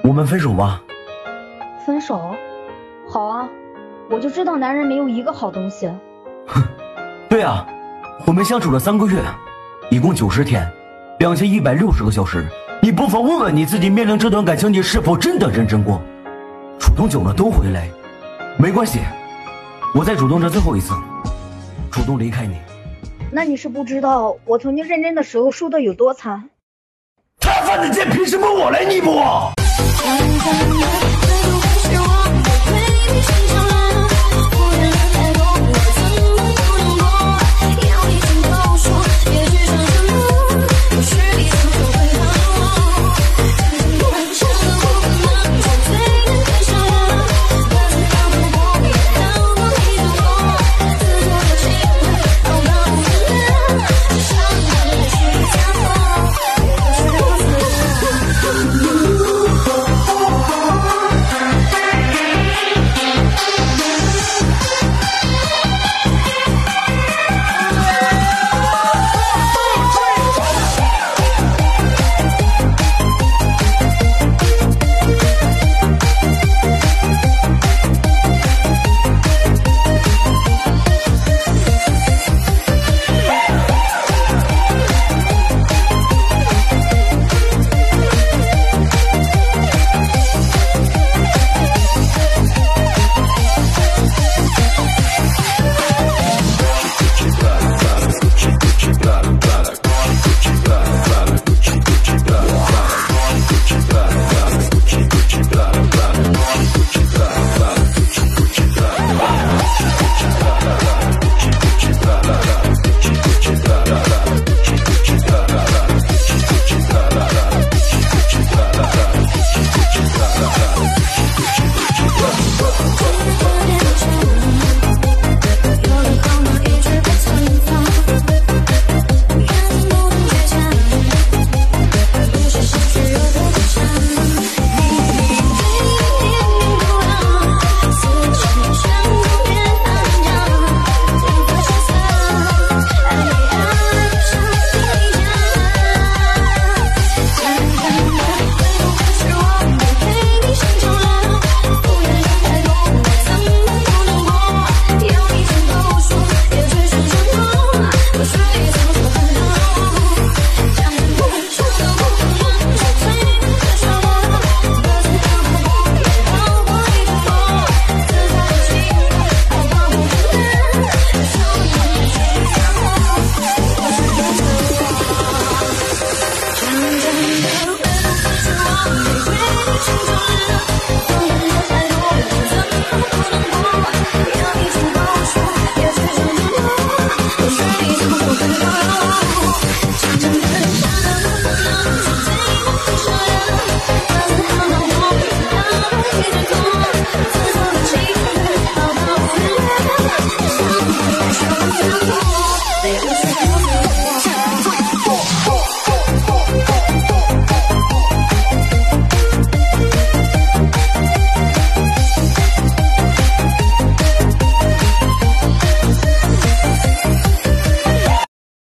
我们分手吧。 分手？好啊，我就知道男人没有一个好东西。 哼，对啊，我们相处了3个月，一共90天，2160个小时。你不妨问问你自己，面临这段感情，你是否真的认真过？主动久了都会累，没关系，我再主动这最后一次，主动离开你。 那你是不知道我曾经认真的时候输的有多惨。 他犯的贱，凭什么我来弥补？ I'm